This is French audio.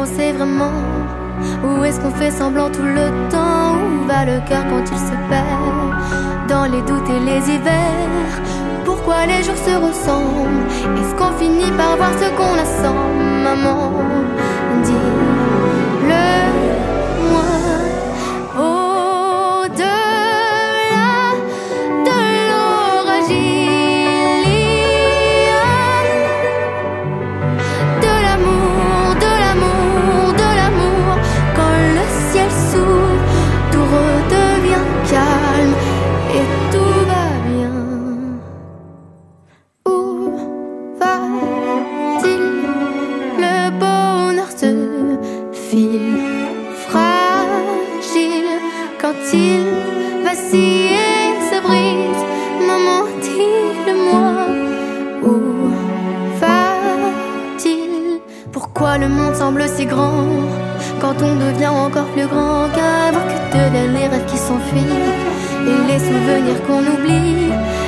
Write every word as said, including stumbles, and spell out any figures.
qu'on sait vraiment? Ou est-ce qu'on fait semblant tout le temps? Où va le cœur quand il se perd dans les doutes et les hivers? Pourquoi les jours se ressemblent? Est-ce qu'on finit par voir ce qu'on assemble? Maman, dis-le-moi. Au-delà de l'orage, il y a de l'amour, de l'amour, de l'amour. Quand le ciel s'ouvre, tout redevient calme et tout va bien. Où va-t-il? Le bonheur se file fragile quand il vacille et se brise. Maman, dis-le-moi. Où va-t-il? Pourquoi le monde semble si grand quand on devient encore plus grand? Qu'avoir que de les rêves qui s'enfuient et les souvenirs qu'on oublie.